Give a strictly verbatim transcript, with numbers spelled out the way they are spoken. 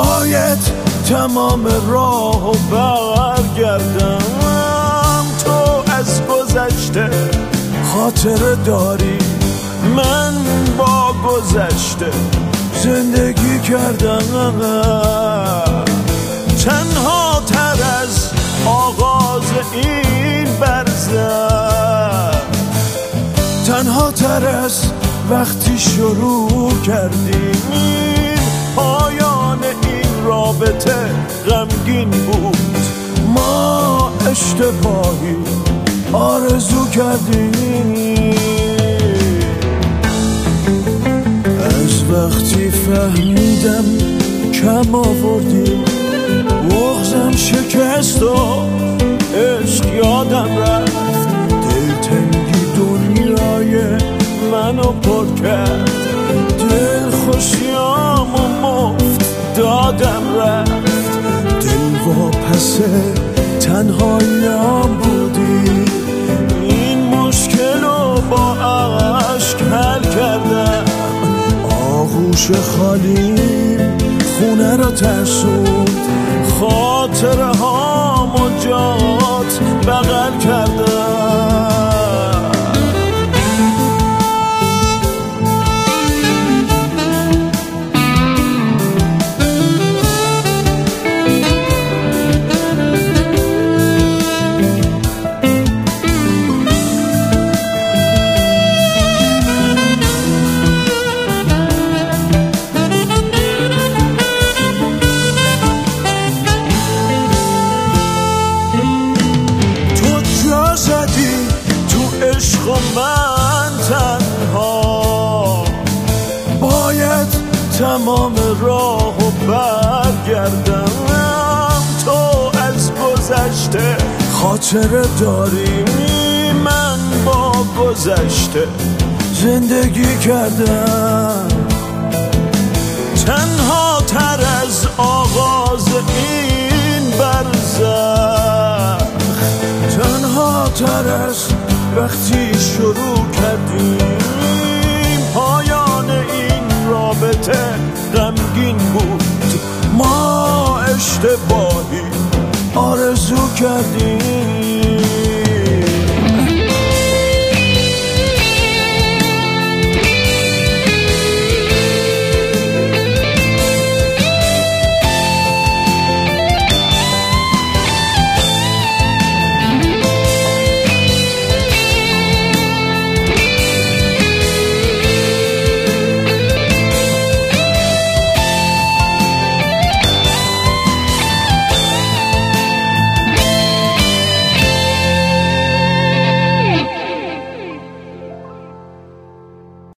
باید تمام راه و برگردم. تو از گذشته خاطره داری، من با گذشته زندگی کردم. تنها تر از آغاز این برزخ، تنها تر از وقتی شروع کردیم. پایان این رابطه غمگین بود، ما اشتباهی آرزو کردیم. از وقتی فهمیدم کم آوردی، بغضم شکست و عشق یادم رفت. دلتنگی دنیای منو پر کرد، دل خوشیامو مفت دادم رفت. دل واپس تنهاییام بودی، این مشکلو با عشق حل کردم. آغوش خالی خونه رو ترسوند، خاطره هامو جات بغل کردم. عشق و من تنها باید تمام راه و برگردم. تو از گذشته خاطره داری، من با گذشته زندگی کردم. تنها تر از آغاز این برزخ، تنها تر از وقتی شروع کردیم. پایان این رابطه غمگین بود، ما اشتباهی آرزو کردیم.